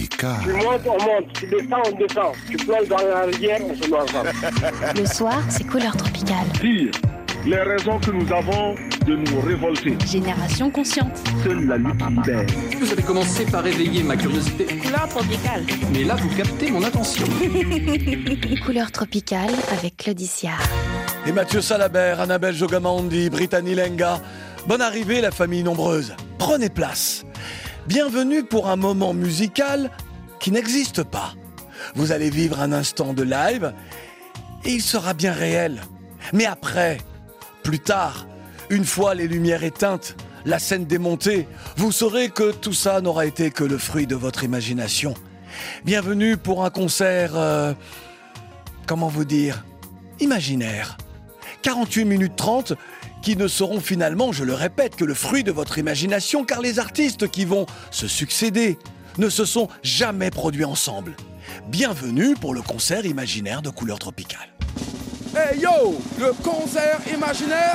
Tropical. Tu montes, on monte. Tu descends, on descend. Tu plonges dans la rivière, on se met ensemble. Le soir, c'est Couleur Tropicale. Dire les raisons que nous avons de nous révolter. Génération consciente. Seule la lutte libère. Vous avez commencé par éveiller ma curiosité. Couleur Tropicale. Mais là, vous captez mon attention. Couleur Tropicale avec Claudicia. Et Mathieu Salabert, Annabelle Jogamandi, Brittany Lenga. Bonne arrivée, la famille nombreuse. Prenez place. Bienvenue pour un moment musical qui n'existe pas. Vous allez vivre un instant de live et il sera bien réel. Mais après, plus tard, une fois les lumières éteintes, la scène démontée, vous saurez que tout ça n'aura été que le fruit de votre imagination. Bienvenue pour un concert, comment vous dire, imaginaire. 48 minutes 30 qui ne seront finalement, je le répète, que le fruit de votre imagination, car les artistes qui vont se succéder ne se sont jamais produits ensemble. Bienvenue pour le concert imaginaire de Couleur Tropicale. Hey yo, le concert imaginaire.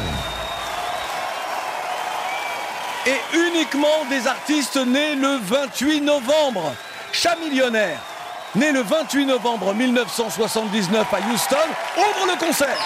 Et uniquement des artistes nés le 28 novembre. Chamillionnaire, né le 28 novembre 1979 à Houston, ouvre le concert.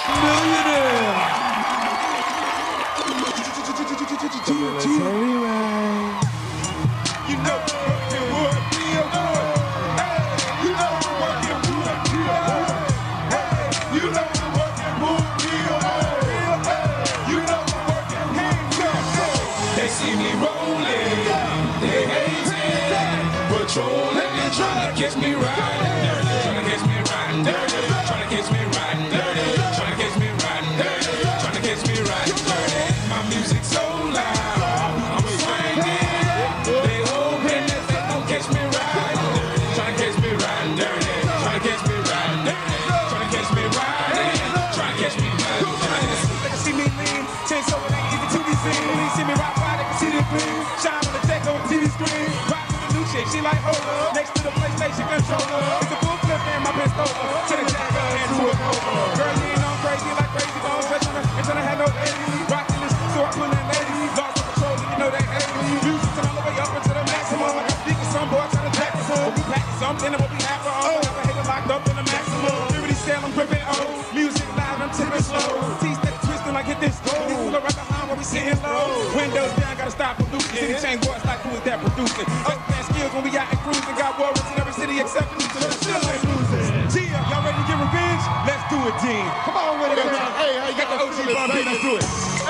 Tryna catch me riding dirty, tryna catch me riding dirty, tryna catch me riding dirty, tryna catch me riding dirty, tryna catch me riding dirty. My music's so loud, I'm swinging. They hoping that they gon' catch me riding dirty, tryna catch me riding dirty, tryna catch me riding dirty, tryna catch me riding, tryna catch me riding dirty. They can see me lean, change so it ain't easy to be seen. When they see me rock by, they can see the gleam. Shine on the tech on the TV screen. Rock with the new shit, she like hold up. Next to the PlayStation controller, it's a full flip and my pistol. To the Jagger and to a Cobra. Girl, lean on crazy like crazy bones. Ain't tryna have no baby. Rockin' this, so I pull in ladies. Lost the control, you know they hate me. Music all the way up into the maximum. I got speakers, some boy tryna jack us up. We packin' something and what we have for all. Got a hater locked up in the maximum. Everybody sell, I'm gripping old. Music loud, I'm tipping slow. T-step twisting like hit this. This is right behind where we sitting low. Windows down, gotta stop producing. City chain boys like who is that producing? Upman skills when we out and cruising. Got warriors in every city except for Houston. Still ain't losing. Tia, y'all ready to get revenge? Let's do it, Dean. Come on with it, man. Hey, how you got the OG Bumpy? Let's do it.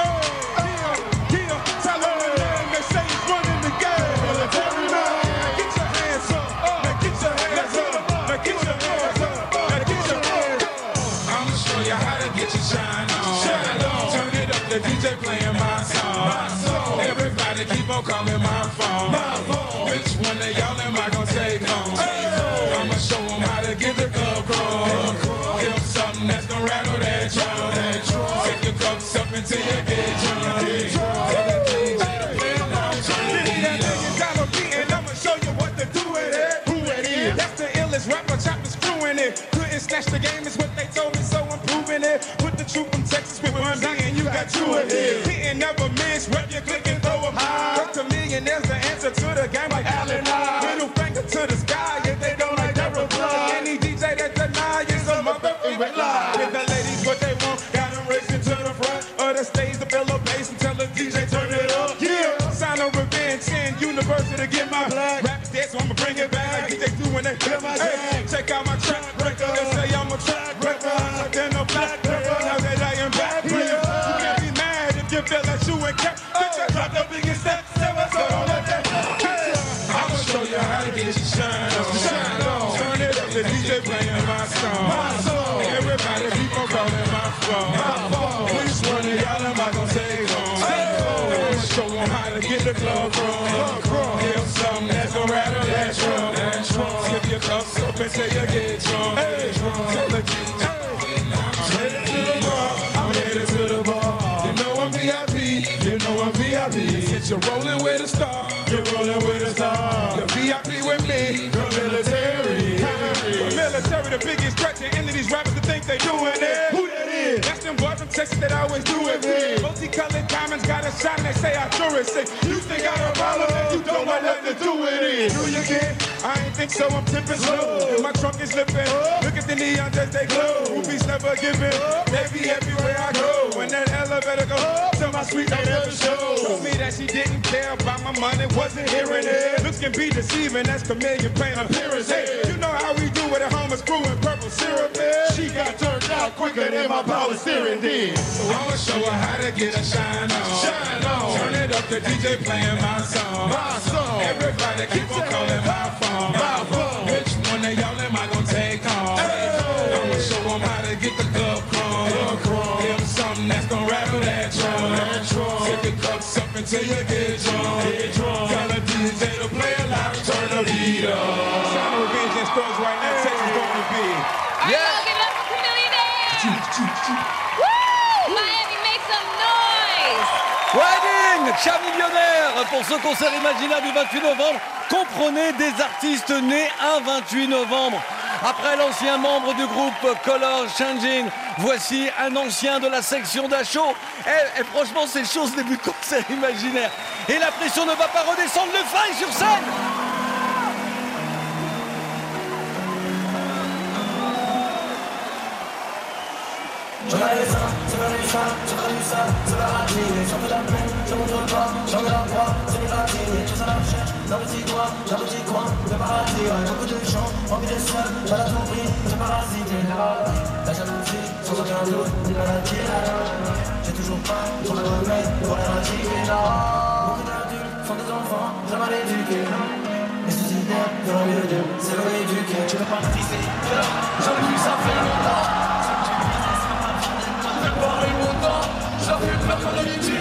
Tia, tell them the name. They say he's running the game. Military man. Get your hands up. Now get your hands up. Now get your hands up. Now get your hands up. I'ma show you how to get your shine on. Shine on. Turn it up, the DJ playing my song. Everybody keep on calling my phone. Which one of y'all am I gonna take home? I'ma show them how to get the club crawl. Give them something that's gonna rattle that drum. Take your cups up until you get drunk. Tell the DJ to play along. $1 beat and I'ma show you what to do with it. Who it is? That's the illest rapper, chop is screwing it. Couldn't snatch the game is what they told me, so I'm proving it. Put the truth from Texas with one beat and you got two of it. Hitting never miss, rep your click and throw them high. Work to millionaires, the answer to the game like Allen I. Middle finger to the sky if they don't like that reply. Any DJ that deny is a motherfucking lie. Give the ladies what they want, got them racing to the front of the stage to fill a bass and tell the DJ turn it up. Yeah, sign of revenge, 10 University to get my blood. Rap dead, so I'ma bring it back. DJ do when they feel my hey, check out my track record. They say I'm a track record. Then a black pepper, now that I am back. You can't be mad if you feel that you ain't kept. Drop the biggest step, so don't let that hey. I'ma show you how to get your shine on. Shine on. Turn it up, the DJ playing my song. Everybody keep on calling my phone. Which one of y'all am I gonna take home? I'ma show them how to get the club crawl. Give them something that's gonna rattle that drum. Skip your cups up until you get drunk. Tell the DJ, I'm headed to the bar. I'm headed to the bar. You know I'm VIP. You know I'm VIP. Since you're rolling with a star, you're rolling with a star. You're VIP with me, you're military. Military, the biggest threat to any of these rappers that think they doing it. Who that is? That's them boys from Texas that always do it big. Multicolored diamonds got a shine, they say I tourist. You think I a problem if you don't know what to to do it in. Do you care? I ain't think so, I'm tipping slow. My trunk is slipping. Look at the neons as they glow. Rupees never giving. They be everywhere I go. When that elevator goes to my suite, I never show. Told me that she didn't care about my money, wasn't hearing it. Looks can be deceiving, that's chameleon plain appearance. Hey, you know how we do it at home, it's screw and purple syrup. She got turned out quicker than my power steering did. So I'ma show her how to get a shine on. Shine on. Turn it up, the DJ playing my song. My song. Everybody keep on calling my phone. My phone. Which one of y'all am I gonna take on? I'ma show them how to get the club chrome. Give them something that's gonna rattle that drum. Take the cups up until you get drunk. Tell the DJ to play a loud, turn the beat up. Sound of Revenge in stores right now, Texas gonna be. Are y'all give it up for Chamillionaire? Woo! Miami, make some noise! Wedding, Chat Millionnaire pour ce concert imaginaire du 28 novembre. Comprenez des artistes nés un 28 novembre. Après l'ancien membre du groupe Color Changing, voici un ancien de la section d'Achot. Et franchement, c'est chaud ce début de concert imaginaire. Et la pression ne va pas redescendre, le faille sur scène. Je la laisse, c'est pas du ça, c'est pas du ça, c'est pas ratiné. J'en fais la peine, je montre pas, j'en ai la voix, c'est des ratiné. Je la recherche, dans le petit doigt, dans le petit coin, le paradis. Beaucoup de gens, envie de seul, j'en ai tout pris, j'ai parasité. La jalousie, sans aucun doute, une maladie. J'ai toujours pas trouvé le remède pour l'éradiquer. Beaucoup d'adultes font des enfants, très mal éduqués. Les suicidaires, de leur mieux d'eux, c'est le rééduquer. Tu veux pas me tisser, j'en ai vu ça faire longtemps. J'en fais peur qu'on le dit.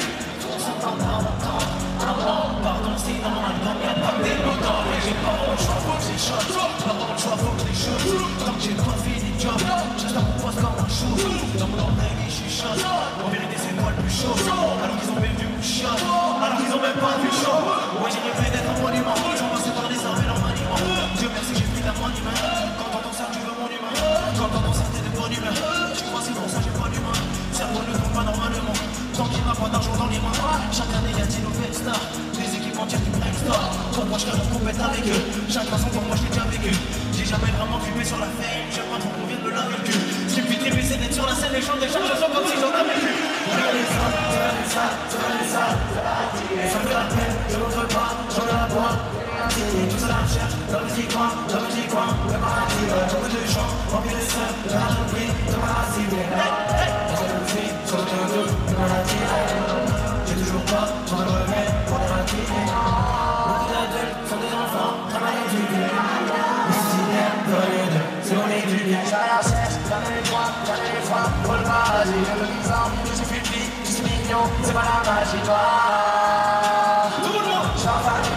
Pardon, si dans mon album y'a pas des mots dans les j'ai pas le choix, faut que j'ai shot. Pas le choix, faut que j'ai shoot. Tant que j'ai pas fini le job, j'reste à mon poste comme un chou. Dans mon oreille, j'suis shot. En vérité, c'est moi le plus chaud. Alors qu'ils ont même vu mon shot. Alors qu'ils ont même pas vu chaud. Ouais, j'ai rêvé d'être un monument. Ils ont passé par les armes et leur maniement. Dieu merci, j'ai pris la moine humaine. Quand t'entends ça, tu veux mon humain. Quand t'entends ça, t'es de bonne humeur. Tu crois c'est bon, ça, j'ai pas d'humain. Cerveau ne tombe pas normalement. Tant qu'il n'a pas d'argent dans les mains. Chaque année y'a une nouvelle star. Des équipes entières qui brainstorm. Pour moi je rêve de compète avec eux. Chacun son pour moi je l'ai déjà vécu. J'ai jamais vraiment fumé sur la fame. J'aime pas trop qu'on vienne me laver le cul. Ce qui me fait triper c'est d'être sur la scène et chanter chaque chanson comme si j'en avais vu. Je vais ça, c'est pas ça, c'est pas ça. Ça me fait la peine, je montre pas, j'en ai la voix. Tout ça la recherche, dans le petit coin, le paradis. Beaucoup de gens, envie de seul, de la reprise, de paradis. Sans aucun doute, une maladie. J'ai toujours pas trouvé le remède pour l'éradiquer. Beaucoup d'adultes sont des enfants très mal éduqués. Les suicidaires, de rien d'eux, c'est mon éduqué. J'ai la recherche, jamais les points, jamais les fois, pour le paradis. Je me dis en vie, je suis futil, je suis mignon, c'est pas la magie. Toi, tout le monde, je suis en famille.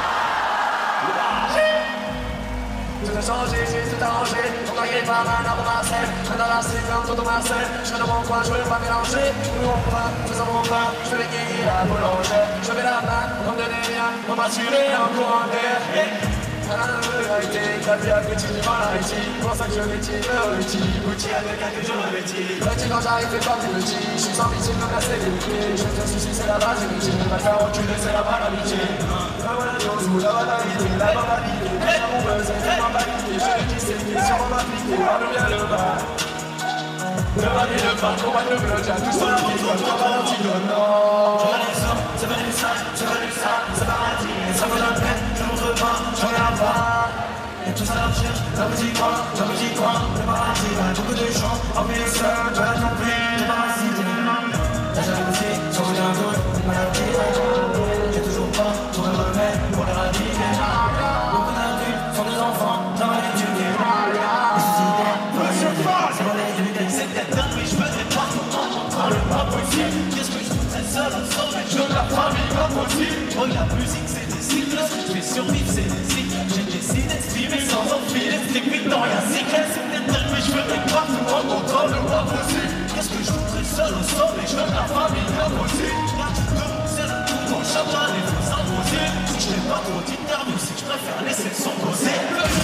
Tout a changé, j'ai tout arrangé. Ton arrière pas mal à mon Marseille. Je suis dans la cité comme Toto Marseille. Je suis dans mon coin, je veux pas mélanger. Nous on va, faisons mon pain. Je vais guérir la boulanger. Je vais la main, comme de l'émien. On va tuer en courant d'air. La vie à petit du mal à Haïti. Pour ça que je m'étire le petit. Bouti avec un que je me métire. Petit quand j'arrive, fais pas plus petit. Je suis sans pitié, me casser les pieds. Je te soucie, c'est la base du métier. Ne pas faire reculer, c'est la balle amitié. La bonne chose ou la banalité, la banalité. Les amoureuses, c'est ma banalité. Je dis c'est une question, on va appliquer. Parle bien le bas. Le bas et le bas, combat le bloc. Y'a tout ça qui donne, comme un antidote. Non. Je vois les hommes, c'est pas du ça, c'est pas du ça, c'est paradis. Ça vaut la peine, je montre pas, j'en ai la part. Et tout ça la recherche, dans le petit coin, le paradis. Beaucoup de gens, envie de seul, de la tomber, de parasiter. La jalousie, sans aucun doute, une maladie. J'ai toujours pas trouvé le remède pour l'éradiquer. Beaucoup d'adultes sont des enfants, très mal éduqués. Les suicidaires, c'est mal éduqué. C'est peut-être dingue, mais je veux être partout en montrant le pas possible. Qu'est-ce que je voudrais seul au sommet, je veux de la famille, pas possible. Oh, la musique, c'est des cycles, je vais survivre, c'est des cycles. J'ai décidé de streamer sans enfiler, c'est dans y'a cycle. C'est peut-être dingue, mais je veux être partout en montrant le pas possible. Qu'est-ce que je voudrais seul au sommet, je veux de la famille, pas possible. C'est le tout dans le chagrin, les faux imposés. Si je n'ai pas trop d'interviews, si je préfère laisser le son poser.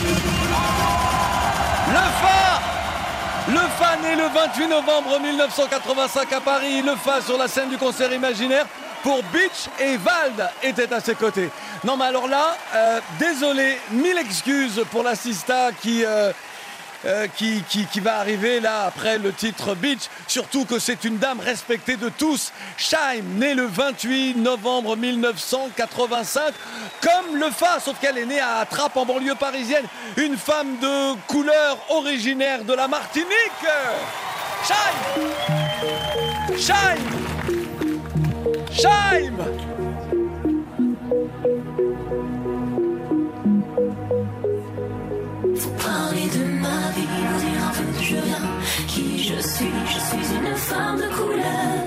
Le Fa né le 28 novembre 1985 à Paris. Le Fa sur la scène du concert imaginaire pour Beach et Vald était à ses côtés. Non mais alors là, désolé, 1000 excuses pour l'assista qui va arriver là après le titre Beach, surtout que c'est une dame respectée de tous. Shaim, née le 28 novembre 1985, comme le Fa, sauf qu'elle est née à Trappes en banlieue parisienne. Une femme de couleur originaire de la Martinique. Shaim, Shaim, Shaim. Faut parler de ma vie, vous dire un peu d'où je viens, qui je suis une femme de couleur.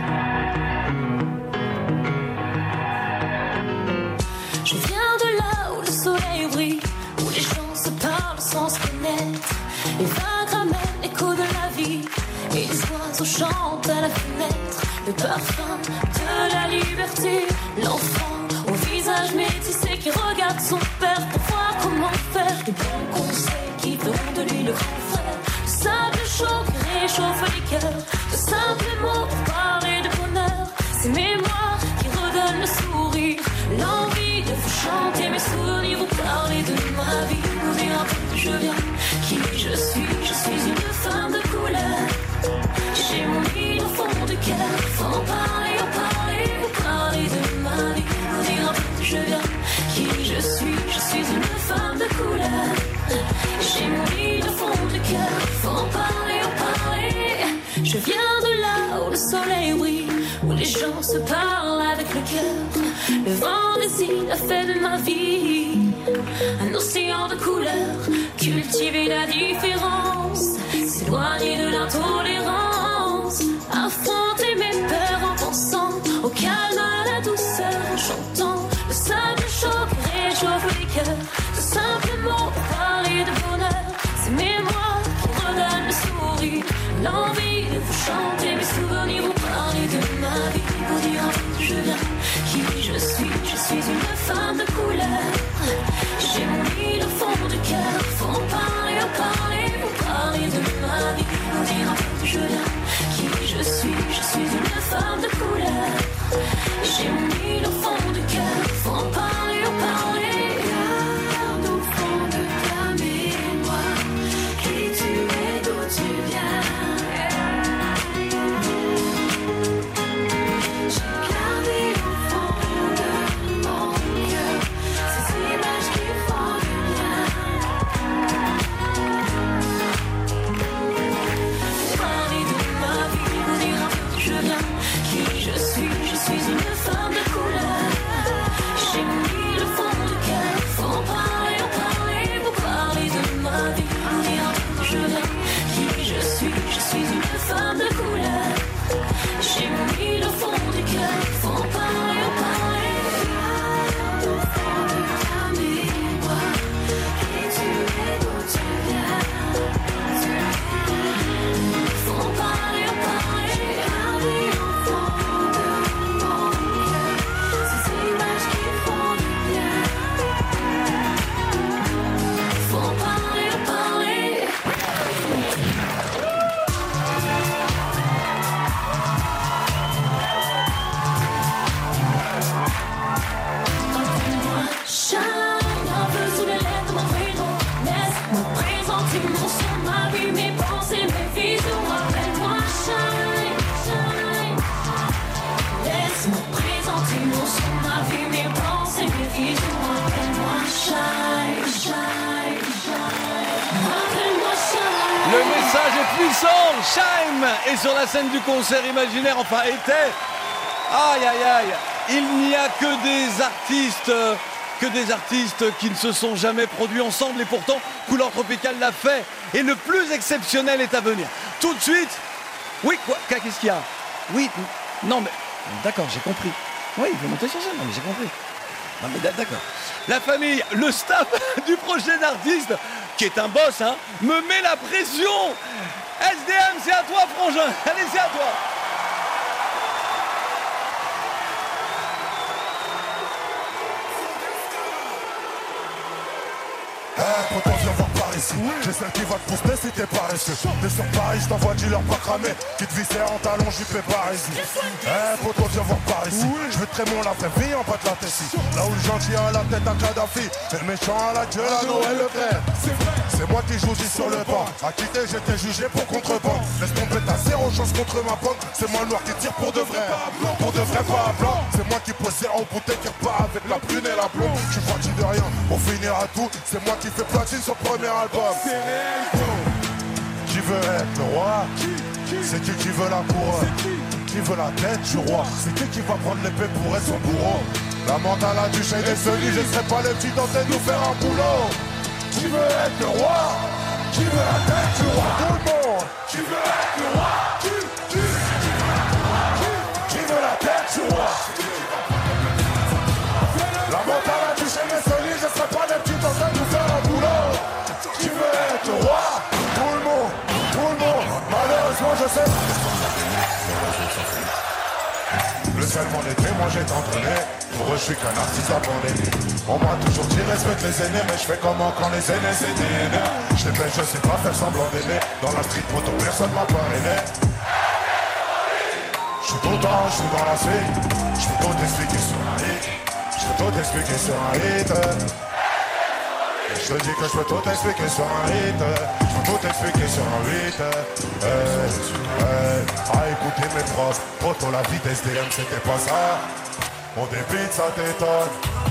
Je viens de là où le soleil brille, où les gens se parlent sans se connaître. Les vagues ramènent l'écho de la vie, et les oiseaux chantent à la fenêtre. Le parfum de la liberté, l'enfant au visage métissé qui regarde son père pour voir comment faire. De bons conseils qui feront de lui le grand frère. De simples chaud qui réchauffent les cœurs. De simples mots pour parler de bonheur. Ces mémoires qui redonnent le sourire. L'envie de vous chanter mes souvenirs. Vous parler de ma vie, vous dire un peu d'où je viens, qui je suis une femme de couleur. J'ai mon lit au fond du cœur. Faut en parler, vous parler de ma vie, vous dire un peu d'où je viens, qui je suis une femme de couleur. J'ai mon lit au fond du cœur. Faut en parler, je viens de là où le soleil brille, où les gens se parlent avec le cœur. Le vent des îles a fait de ma vie un océan de couleurs. Cultiver la différence, s'éloigner de l'intolérance. Affronter mes peurs en pensant au calme, à la douceur, en chantant le sable chaud qui réchauffe les cœurs. De simples mots pour parler de bonheur. Ces mémoires qui redonnent le sourire. L'envie de vous chanter mes souvenirs. Vous parler de ma vie, vous dire un peu d'où je viens, qui je suis une femme de couleur. J'ai mon lit au fond du cœur. Faut en parler, vous parler de ma vie, vous dire un peu d'où je viens, qui je suis une femme de couleur. J'ai mon lit au fond du cœur. Faut en parler, garde au fond de ta mémoire, qui tu es, d'où tu viens. J'ai gardé au fond de mon cœur ces images qui font du bien. Parler de ma vie, vous dire un peu d'où je viens, qui je suis une femme de couleur. J'ai mis le fond du cœur. Faut en parler, vous parler de ma vie, vous dire un peu d'où je viens, qui je suis une femme de couleur. J'ai mis le fond du cœur. Faut en parler, au fond de ta mémoire, qui tu es, d'où tu viens. Faut en parler, garder au fond de mon cœur ces images qui font du bien. Faut en parler, Shine, un peu sous les lèvres de mon prénom. Laisse-moi présenter mon son, ma vie, mes pensées, mes visions. Rappelle-moi, shine, shine. Laisse-moi présenter mon son, ma vie, mes pensées, mes visions. Rappelle-moi, shine, shine, shine. Rappelle-moi, shine. Le message est puissant. Shaim est sur la scène du concert imaginaire, enfin était. Aïe aïe aïe. Il n'y a que des artistes qui ne se sont jamais produits ensemble, et pourtant Couleur Tropicale l'a fait, et le plus exceptionnel est à venir. Tout de suite. Oui, quoi, qu'est-ce qu'il y a? Oui, non mais d'accord, j'ai compris. Oui, il faut monter sur scène, non mais j'ai compris. Non mais d'accord. La famille, le staff du prochain artiste, qui est un boss, hein, me met la pression. SDM, c'est à toi, frangin. Allez, c'est à toi. Quand on vient voir Paris ici. J'ai celle qui va te pousser si t'es paresseux. T'es sur Paris, je t'envoie dealer pas cramé. Qui te viscère en talon, j'y fais par ici. Poto, viens voir par ici. Je vais très bon la vraie vie en bas de la Tessie. Là où le gentil a la tête à Kadhafi et le méchant a la gueule à Noël Le Frère. C'est moi qui joue sur le banc. À quitter, j'étais jugé pour contrebande. Laisse tomber ta zéro chance contre ma banque. C'est moi le noir qui tire pour de vrai. Pour de vrai, pas à blanc. C'est moi qui pose zéro bouteille qui repart avec la prune et la plombe. Je suis parti de rien pour finir à tout. C'est moi qui fais platine sur le premier album. Qui veut être le roi? C'est qui veut la couronne? Qui veut la tête du roi? C'est qui va prendre l'épée pour être son bourreau? La mentale a du chien et celui, je serai pas le petit tenté de nous faire un boulot. Qui veut être le roi? Qui veut la tête du roi? Tout le monde. Qui veut être le roi? Qui veut la tête du roi? La mentale a du chien et celui, je serai pas le petit tenté de nous faire un boulot. Qui veut être le roi? Tout le monde. Malheureusement, je sais. Le seul mon été, moi j'ai entraîné. Pour eux, je suis qu'un artiste abandonné. On m'a toujours dit respecte les aînés, mais je fais comment quand les aînés c'est des aînés. Je les je sais pas faire semblant d'aimer. Dans la street photo, personne m'a parrainé. Je suis tout temps, je suis dans la suite. Je peux tout expliquer sur un hit. Je peux tout expliquer sur un hit. Je te dis que je peux tout expliquer sur un hit. Je peux tout expliquer sur un 8. À écouter mes profs. Poto, la vie d'SDM c'était pas ça. On débite, ça t'étonne.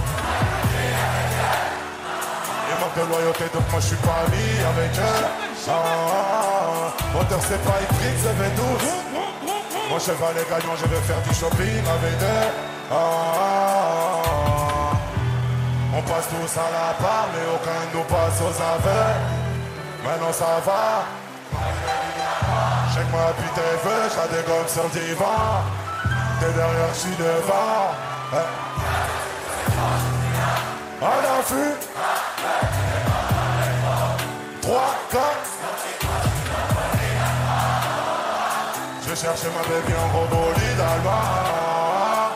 Il manque de loyauté donc moi je suis pas ami avec eux. Moteur c'est pas écrit, c'est V12. Mon cheval est gagnant, je vais faire du shopping avec eux. On passe tous à la part, mais aucun de nous passe aux aveugles. Maintenant ça va. Check moi puis tes vœux, j'la dégomme sur le divan. T'es derrière, je suis devant. À l'affût. 3, 4. Je vais chercher ma baby en gros bolide allemand.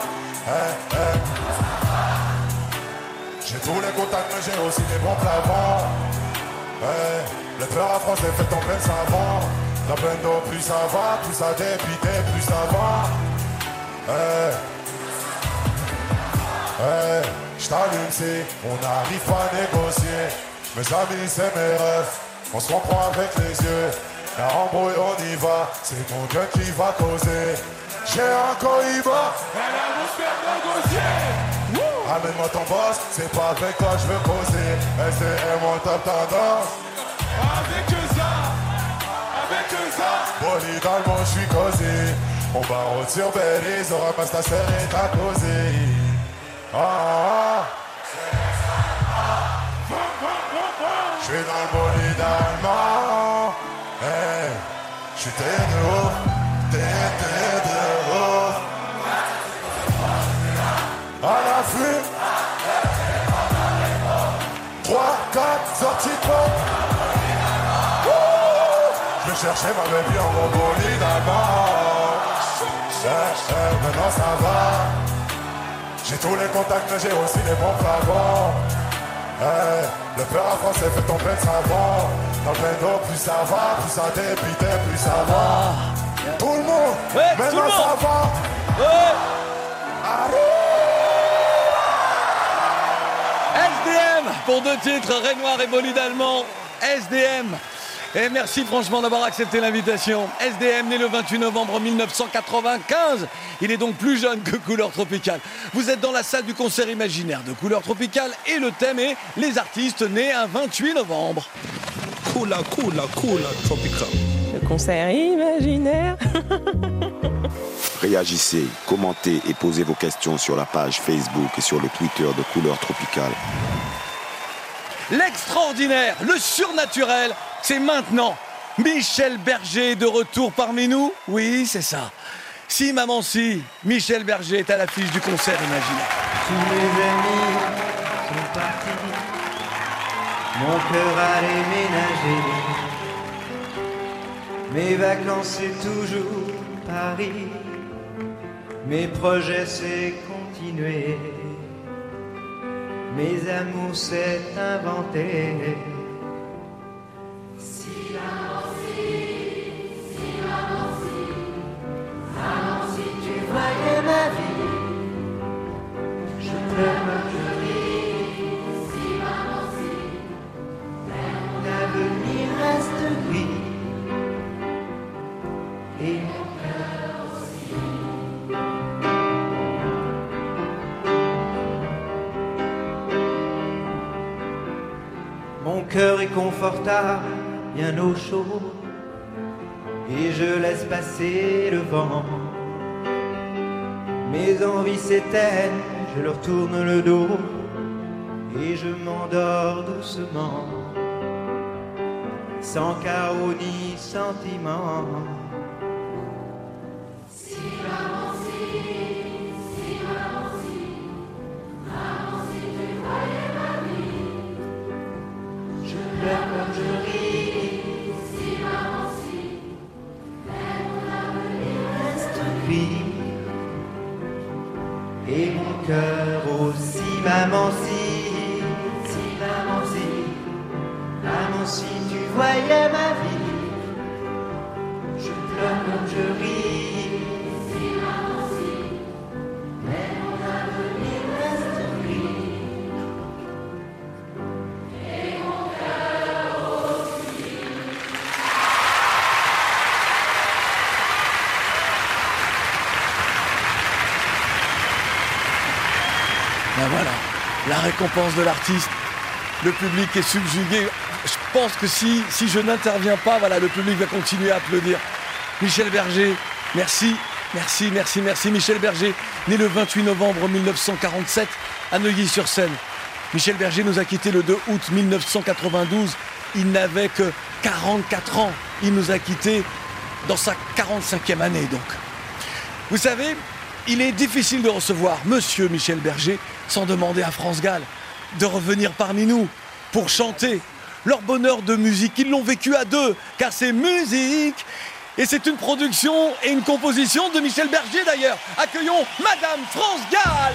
J'ai tous les contacts, mais j'ai aussi des bons plafonds. Le peur à France est fait en pleine savon. La peine d'eau, plus ça va, plus ça dépite, plus ça va. J't'allume si on n'arrive pas à négocier. Mes amis c'est mes rêves, on se comprend avec les yeux. La embrouille on y va, c'est mon gun qui va causer. J'ai un cohiba, elle a mon faire négocier. Amène-moi ton boss, c'est pas avec toi je veux causer. SDM on top tendance. Avec ça, bolide allemand je suis causé. On va route sur Belize, on ramasse ta sœur et ta causée. J'suis dans le bolide allemand. J'suis t'es de haut, t'es de haut. À l'affût. 3, 4, sortie de pont. Je vais chercher ma baby en gros bolide allemand. Maintenant ça va. J'ai tous les contacts mais j'ai aussi les bons plafonds. Le peur à France est fait tomber de savon. Dans le d'eau plus ça va, plus ça dépite, plus ça va. Tout le monde, maintenant ça va. SDM pour 2 titres, Renoir et Bolide Allemand. SDM. Et merci franchement d'avoir accepté l'invitation. SDM né le 28 novembre 1995. Il est donc plus jeune que Couleur Tropicale. Vous êtes dans la salle du concert imaginaire de Couleur Tropicale et le thème est les artistes nés un 28 novembre. Couleur Tropicale. Le concert imaginaire. Réagissez, commentez et posez vos questions sur la page Facebook et sur le Twitter de Couleur Tropicale. L'extraordinaire, le surnaturel, c'est maintenant. Michel Berger est de retour parmi nous. Oui, c'est ça. Si, maman, si, Michel Berger est à l'affiche du concert imaginaire. Tous mes amis sont partis, mon cœur a déménagé. Mes vacances, c'est toujours Paris. Mes projets, c'est continuer. Mes amours, c'est inventé. Mon cœur est confortable, bien au chaud, et je laisse passer le vent. Mes envies s'éteignent, je leur tourne le dos, et je m'endors doucement, sans chaos ni sentiment. Comme je ris, si maman si, mais mon avenir reste gris. Et mon cœur aussi, maman si, maman si tu voyais ma vie. Je pleure comme je ris, si maman si, mais mon avenir reste gris. Et mon cœur aussi. Ben voilà, la récompense de l'artiste. Le public est subjugué. Je pense que si je n'interviens pas, voilà, le public va continuer à applaudir. Michel Berger, merci. Michel Berger, né le 28 novembre 1947 à Neuilly-sur-Seine. Michel Berger nous a quittés le 2 août 1992. Il n'avait que 44 ans. Il nous a quittés dans sa 45e année, donc. Vous savez, il est difficile de recevoir Monsieur Michel Berger sans demander à France Gall de revenir parmi nous pour chanter leur bonheur de musique. Ils l'ont vécu à deux, car c'est musique. Et c'est une production et une composition de Michel Berger d'ailleurs. Accueillons Madame France Gall.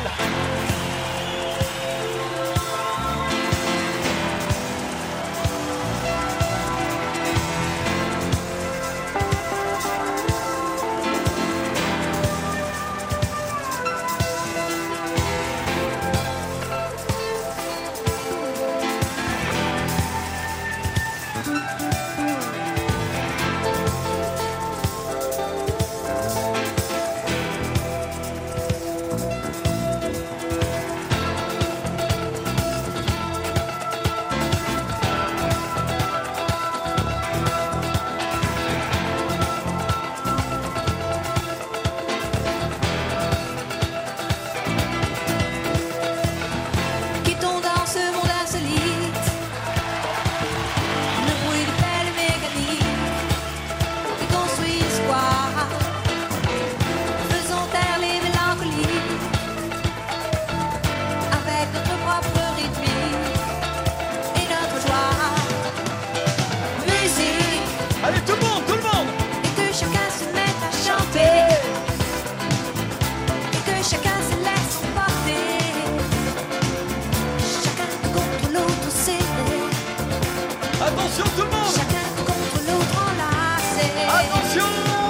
Attention tout le monde! Chacun contre l'autre enlacé. Attention!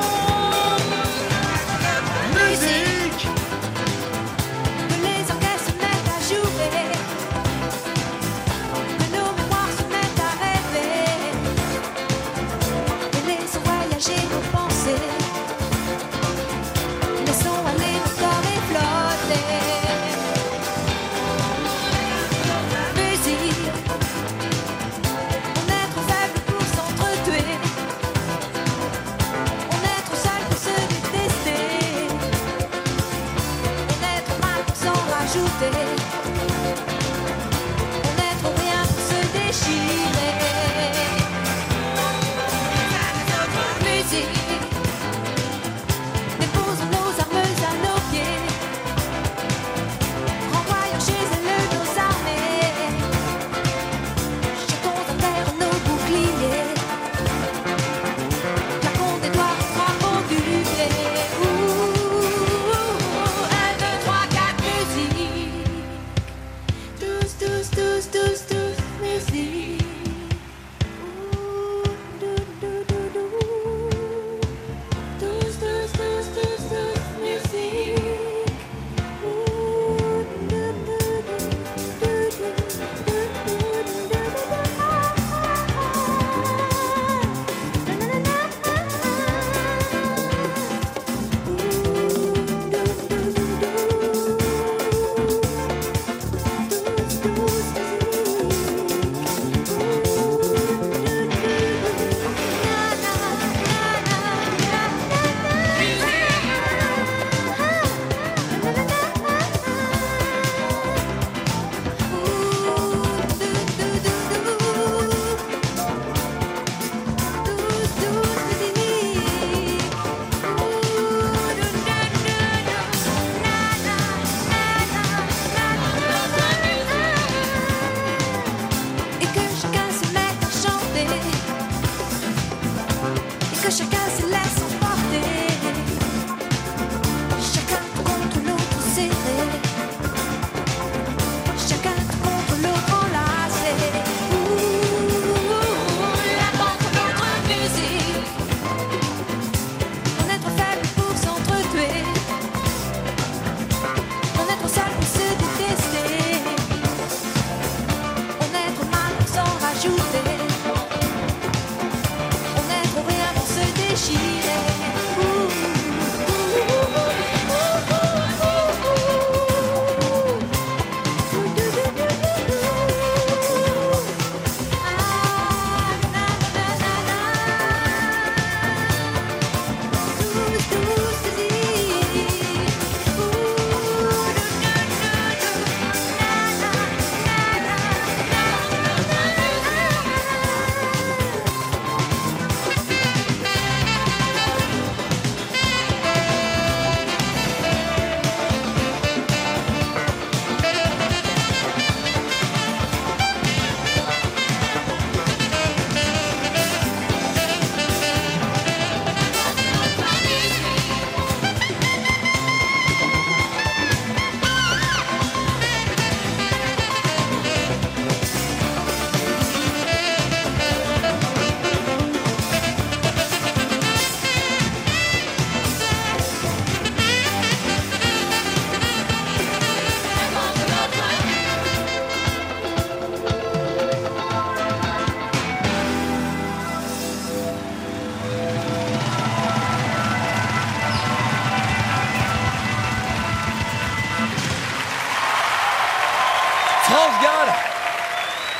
Musique! Que les orchestres se mettent à jouer. Que nos mémoires se mettent à rêver. Et laissons voyager nos pensées. Laissons aller nos corps et flotter. Musique. On est trop faible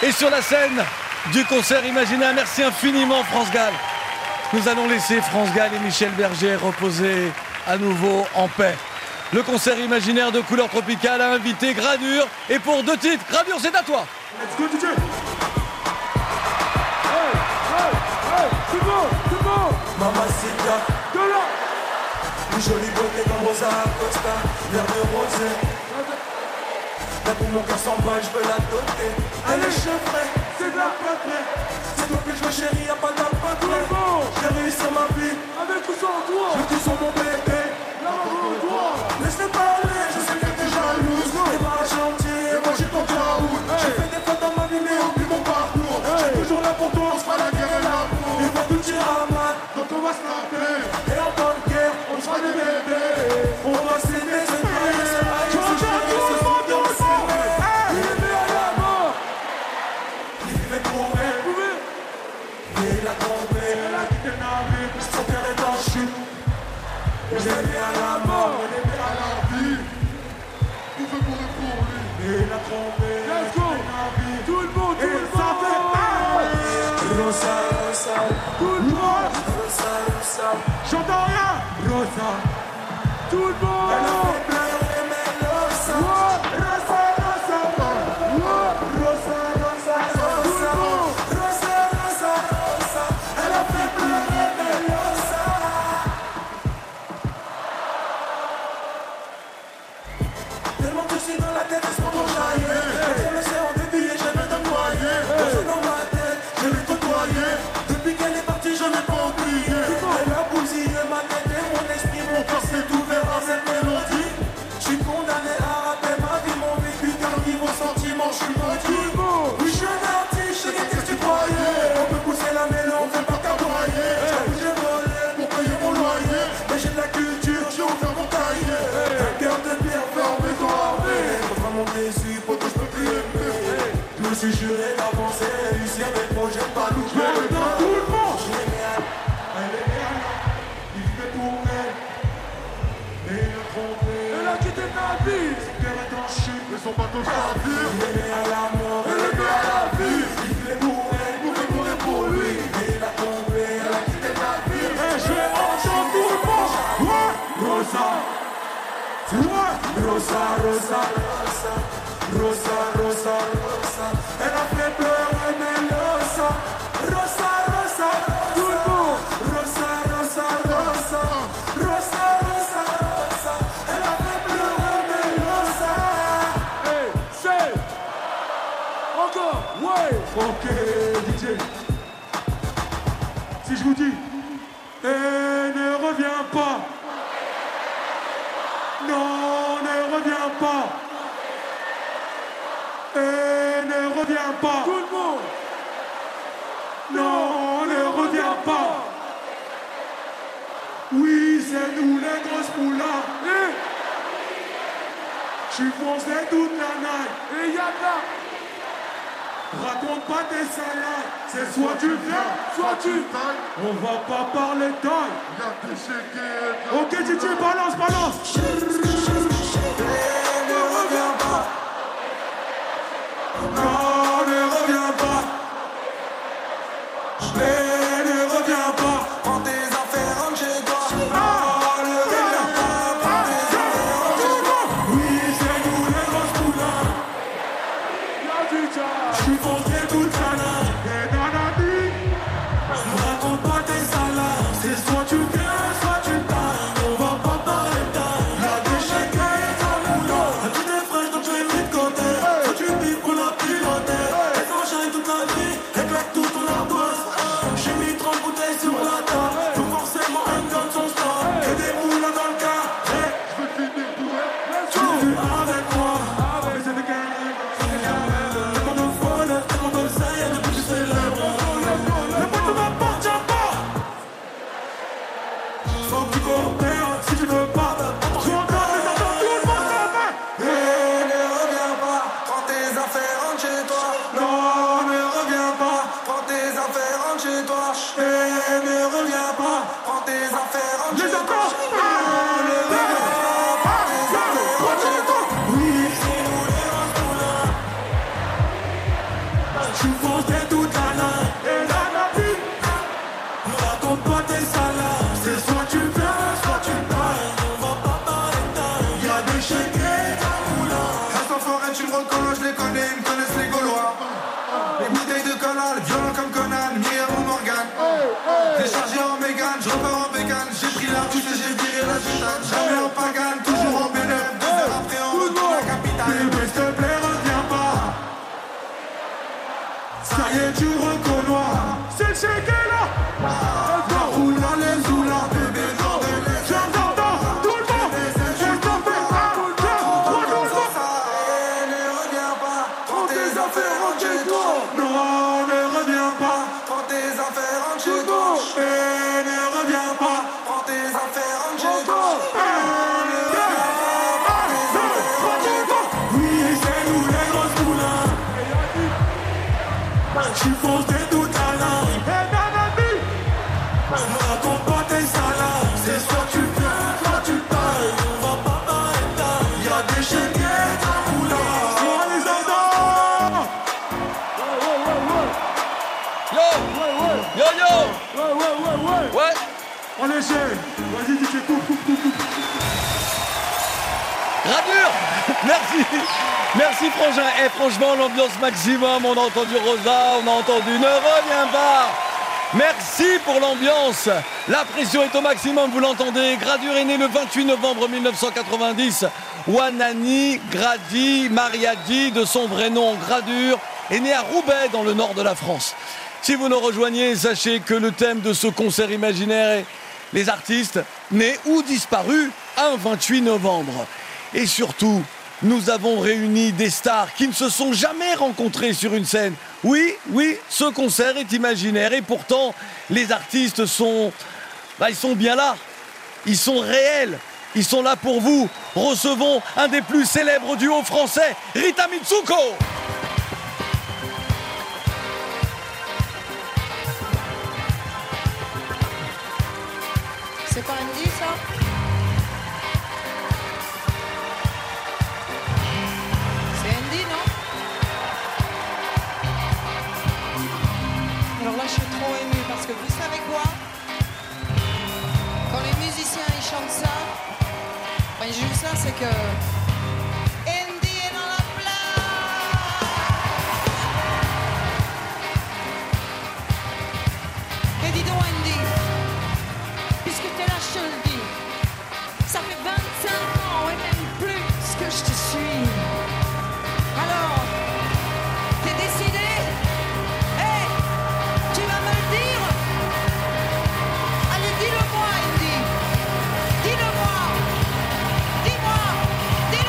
Et sur la scène du concert imaginaire, merci infiniment France Gall. Nous allons laisser France Gall et Michel Berger reposer à nouveau en paix. Le concert imaginaire de Couleur Tropicale a invité Gradure. Et pour 2 titres, Gradure, c'est à toi. Let's go, DJ. Tout le monde. Mamacita, de là. une jolie beauté comme Rosa Acosta, l'air de rosé. Là pour mon cœur s'emballe, je veux la doter. Elle est chevrée, c'est de la pâte. c'est toi que je veux chérie, y'a pas d'alpatre. J'ai réussi ma vie, Avec tout ça en toi. je dis sur mon bébé. La maman en toi. Laisse-le parler, je sais que t'es jalouse. T'es pas gentil, moi j'ai ton caout. J'ai fait des fautes dans ma vie, mais oublie mon parcours. J'ai toujours là pour toi, on se fera la guerre et l'amour. Il va tout dire à mal, Donc on va se rappeler. et en temps de guerre, on sera des bébés. On va s'aimer, se marier, se marier, se jurer, se souder, on s'aimer. Il est mis à la mort. Il vivait pour elle, et il a trompé. Elle a quitté ma vie. Son cœur est en chute. Je l'ai mis à la mort, je l'ai mis à la vie. Il veut courir pour lui. Et il a trompé. Let's go. Tout le monde, tout le monde. Ça fait mal. Rosa, Rosa, Tout le monde. Rosa, Rosa. J'entends rien. Rosa. Tout le monde. Elle a fait pleurer Melosa. Rosa, Rosa, Rosa, Rosa, Rosa, Rosa, Rosa, Rosa. Elle a fait pleurer Melosa. Tellement que je suis dans la tête, est-ce qu'on doit jaillir? Quand on le sait, on débillait, j'aimais de noyer. Quand dans ma tête, je l'ai côtoyé. Depuis qu'elle est partie, je n'ai pas oublié. Elle a bousillé ma tête et mon esprit, mon cœur s'est ouvert à cette mélodie. Je suis condamné à rapper ma vie, mon vécu, car niveau sentiment, je suis maudit. Oui, je suis un artiste, je sais qu'est-ce que tu croyais. On peut pousser la mêlée, on fait pas carboyer. J'avoue, j'ai volé pour payer mon loyer. Mais j'ai de la culture, j'ai ouvert mon cahier. Un cœur de pierre fermé, gravé. Contre mon déçu, pour que je peux plus aimer. Je me suis juré d'avancer, réussir mes projets, pas louper. Tout le monde. Je l'ai mis à Elle est bien là. Il fait pour elle. Et il a trompé. Elle a quitté ma vie. Son cœur est en chute. Mais son bateau chavire. Il est mis à la mort, elle est mis à la vie. Il fait pour elle, pour courir pour lui. Et il a tombé, elle a quitté ma vie. Et je vais entendre tout le monde. Ouais. Rosa. Ouais. Rosa, Rosa, Rosa, Rosa, Rosa, Rosa. Elle a fait pleurer Melosa. Rosa, Rosa, Tout le monde. Rosa, Rosa, Rosa, Rosa, Rosa, Rosa. Elle a fait pleurer Melosa. Hey, c'est. Encore. Ouais. Ok, DJ. Si je vous dis. Et ne reviens pas. Non, ne reviens pas. Et ne reviens pas. Tout le monde. Non, ne reviens pas. Oui, c'est nous les grosses poulards. Je suis foncé toute la night. Et y'a de là. Raconte pas tes salades. C'est soit tu viens, soit tu tailles. On va pas parler taille. Y'a des chéquets. Ok, DJ, balance, balance. Ne reviens pas. Non, ne reviens pas. Mais ne reviens pas. Prends tes affaires, rentre chez toi. Ah, ne reviens pas. Prends tes affaires, rentre chez toi. Oui, c'est nous les grosses poulards. Y'a du jazz. Je suis foncé toute la nuit. Et nanani. Raconte pas tes salades. C'est soit tu viens, soit tu pars. On va pas parler taille. Y'a des chéquets dans le boulot. Tu t'es fraîche donc tu es mis de côté. Faut tu piques pour la piloter. Et quand j'arrive toute la vie, éclate tout ton ardoise. J'ai mis 30 bouteilles sur la table. Faut forcément un gun son stock. Et des moulins dans le cas. Je veux finir pour elle. Tu es avec moi. Mais c'est des gars. Tellement de folle, tellement de sérieux depuis que je célèbre. Le pote ne m'appartient pas. Faut que tu coopères si tu veux pas. Je suis encore les entends, tout le monde se fait. Et ne reviens pas. Prends tes affaires, rentre chez toi. Non, ne reviens pas. Prends tes affaires. Tu faisais toute la nuit. Et la nuit, ne raconte pas tes salades. C'est soit tu viens, soit tu pars. On va pas t'arrêter. Y'a des chéquiers dans le moulin. Reste en forêt, tu me reconnais, je les connais, ils me connaissent les Gaulois. Les bouteilles de canal, violent comme Conan, Mier ou Morgan. Déchargé en mégane, je repars en vegan. J'ai pris la route et j'ai viré la gitane. Jamais en pagane, toujours en bénéfice. 2 heures après on retourne à la capitale. Bébé s'il te plaît reviens pas. Ça y est tu reconnais. C'est le chéquier là. Roule dans les oulas. Bébé dans de l'aise. J'entends tout le monde. Je t'en fais pas. Ne reviens pas. Prends tes affaires en chez toi. Non, ne reviens pas. Prends tes affaires en chez toi. Et ne reviens pas. Prends tes affaires en chez toi. Ne reviens pas. Prends tes affaires en chez toi. Oui, c'est nous les grosses poulains. Tu faisais toute la nuit. Ne raconte pas tes salades. C'est soit tu viens, soit tu pars. On va pas t'arrêter. Y'a des chéquiers dans le moulin. Soit les entends. Yo yo. Ouais. On essaie. Vas-y, DJ, coupe. Gradure. Merci Frangin. Et franchement, l'ambiance maximum. On a entendu Rosa, on a entendu Ne reviens pas. Merci pour l'ambiance. La pression est au maximum, vous l'entendez. Gradure est né le 28 novembre 1990. Wanani Gradi Mariadi, de son vrai nom Gradure, est né à Roubaix, dans le nord de la France. Si vous nous rejoignez, sachez que le thème de ce concert imaginaire est les artistes nés ou disparus un 28 novembre. Et surtout, nous avons réuni des stars qui ne se sont jamais rencontrées sur une scène. Oui, ce concert est imaginaire et pourtant, les artistes sont bien là. Ils sont réels. Ils sont là pour vous. Recevons un des plus célèbres duos français, Rita Mitsuko. C'est pas Andy, ça? C'est Andy, non? Alors là, je suis trop émue parce que vous savez quoi? Quand les musiciens ils chantent ça, quand ils jouent ça, c'est que Andy est dans la place. Et dis donc, Andy, puisque t'es là, je te le dis, ça fait 25 ans et même plus que je te suis. Alors, t'es décidé? Hey, tu vas me le dire? Allez, dis-le-moi, Andy. Dis-le-moi. Dis-moi. Dis-le.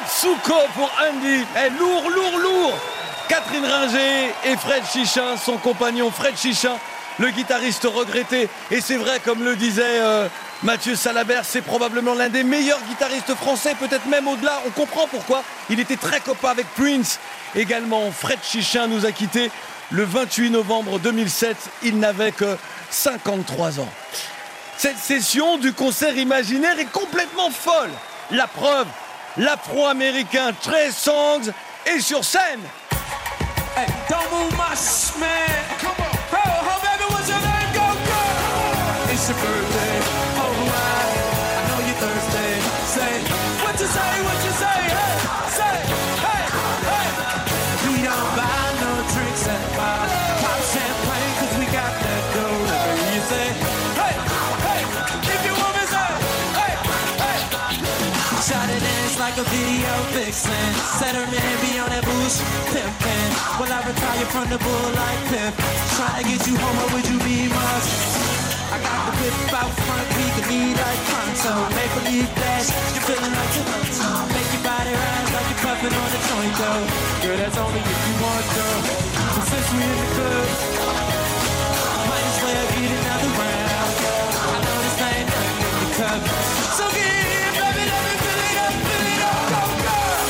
Souko pour Andy. Lourd. Catherine Ringer et Fred Chichin, son compagnon Fred Chichin, le guitariste regretté. Et c'est vrai, comme le disait Mathieu Salabert, c'est probablement l'un des meilleurs guitaristes français, peut-être même au-delà. On comprend pourquoi. Il était très copain avec Prince. Également, Fred Chichin nous a quittés le 28 novembre 2007. Il n'avait que 53 ans. Cette session du concert imaginaire est complètement folle. La preuve, l'afro-américain Trey Songz est sur scène. Hey, don't move much, man. Come on. Oh, baby, what's your name? Go, girl. It's your birthday. Oh, I know you're thirsty. Say, what you say? Hey, say, hey. We don't buy no drinks at the bar. Pop champagne, cause we got that dough. Let me hear you say, hey. If you want me, say, hey. Shot it dance like a video vixen. Set her man be on that bullshit pimpin'. Well, I retire from the bull like Pip. Trying to get you home, or would you be must? I got the whip out front, we can be like Pronto. Make believe dash, you're feeling like Toronto. Make your body rise like you're puffin' on a joint, though. Girl, that's only if you want, though. So since we in the club, might as well get another round. I know this ain't nothing in the cup, so get in, baby, let me fill it up, go, girl.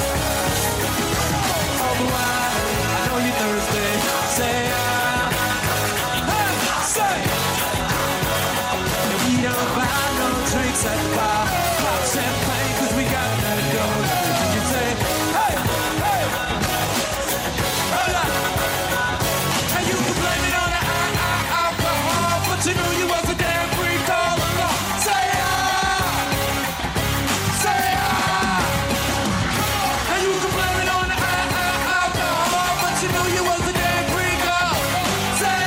Oh, I know you're thirsty. Say, say. And we don't buy no drinks at the bar. Pop champagne, cause we got that gold. You say, hey. Hold up. And you can blame it on the alcohol, but you knew you was a damn freak all along. Say, and you can blame it on the alcohol, but you knew you was a damn freak all. Say,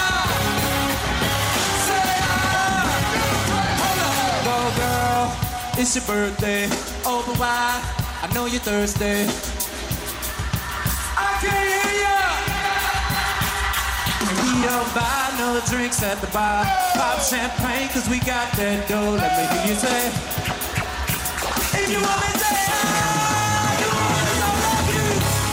hold up. Go, girl, it's your birthday. Oh, but why? I know you're thirsty. I can't hear ya. We don't buy no drinks at the bar. Pop champagne, cause we got that dough. Let me hear you say, if you want me to say, you want me to love you.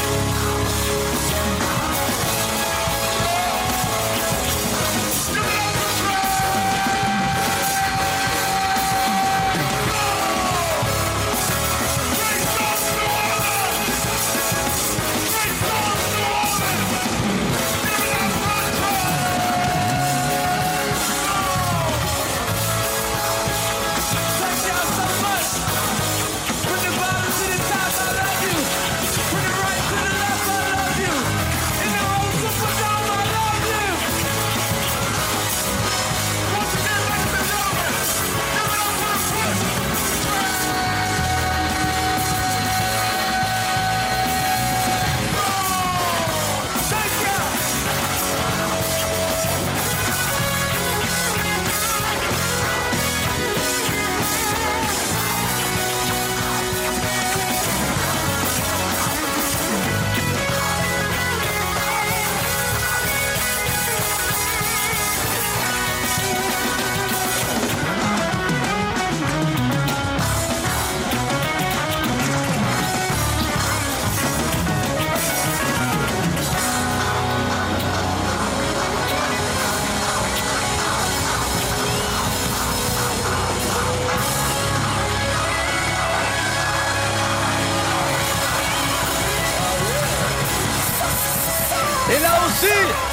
Et là aussi,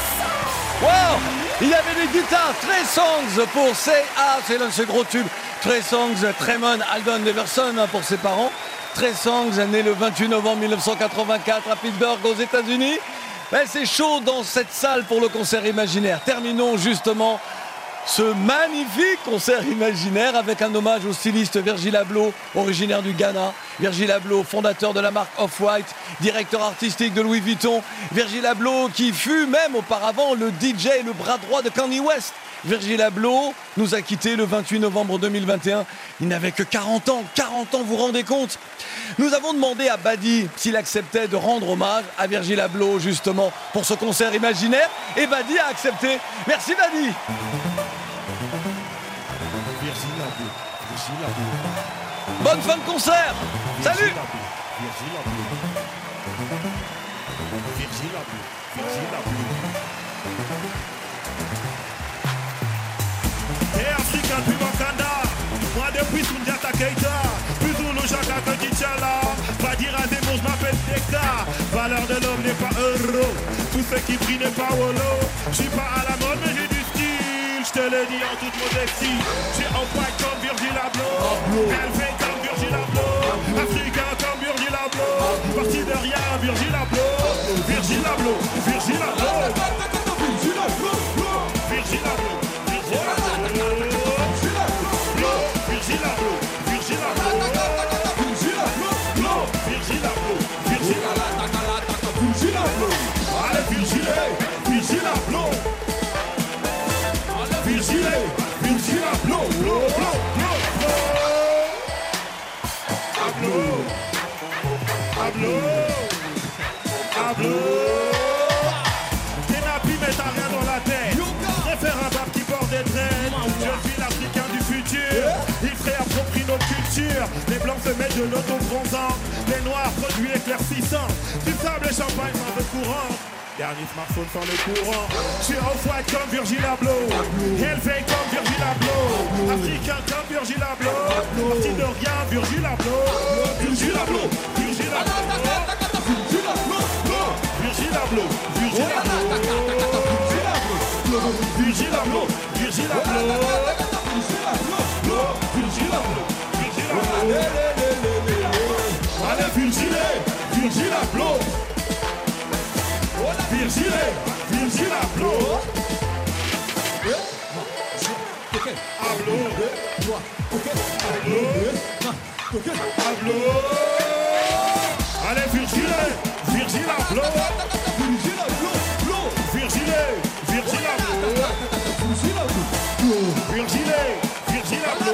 wow, il y avait des guitares. Trey Songz pour Say Ah, c'est l'un de ses gros tubes. Trey Songz, Tremon Alden Leverson pour ses parents. Trey Songz, né le 28 novembre 1984 à Pittsburgh aux États-Unis. Ben, c'est chaud dans cette salle pour le concert imaginaire. Terminons justement ce magnifique concert imaginaire avec un hommage au styliste Virgil Abloh, originaire du Ghana. Virgil Abloh, fondateur de la marque Off-White, directeur artistique de Louis Vuitton. Virgil Abloh qui fut même auparavant le DJ et le bras droit de Kanye West. Virgil Abloh nous a quittés le 28 novembre 2021. Il n'avait que 40 ans. 40 ans, vous vous rendez compte? Nous avons demandé à Badi s'il acceptait de rendre hommage à Virgil Abloh justement pour ce concert imaginaire. Et Badi a accepté. Merci Badi. Bonne fin de concert. Salut. Virgil Abloh. Virgil Abloh. Virgil Abloh. T'es africain depuis Wakanda. Moi depuis Sundiata Keita. Plus ou nous Jacques T'Challa. Va dire à des mots, je m'appelle Teka. Valeur de l'homme n'est pas euro. Tout ce qui brille n'est pas wolo. J'suis pas à la mode mais j'ai du style. J'te le dis en toute modestie. J'ai un white comme Virgil Abloh. Elfé comme Virgil Abloh. Africain comme Virgil Abloh. Parti de rien, Virgil Abloh. Virgil Abloh. Virgil Abloh. Virgil Abloh. Virgil Abloh. Virgil Abloh. Virgil Abloh. Virgil Abloh. Virgil Abloh. Virgil Abloh. Virgil Abloh. Allez, Virgil Abloh. Virgil Abloh. Abloh. T'es nappy mais t'as rien dans la tête. Préfère un barbe qui porte des traînes. Je suis l'Africain du futur. Il se réapproprie nos cultures. Les blancs se mettent de l'auto-bronzant. Les noirs produits éclaircissants. Du sable et champagne sans le courant. Dernier smartphone sans le courant. J'suis off-white comme Virgil Abloh. Élevé comme Virgil Abloh. Africain comme Virgil Abloh. Parti de rien, Virgil Abloh. Virgil Abloh. Virgil Abloh. Virgil Abloh. Virgil Abloh. Virgil Abloh. Virgil Abloh. Virgil Abloh. Virgil Abloh. Virgil Abloh. Allez, Virgil Abloh. Virgil Abloh. Abloh. Allez, Virgil Abloh. Virgil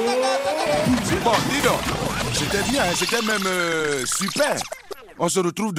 Abloh. Bon, dis donc, c'était bien, c'était même super. On se retrouve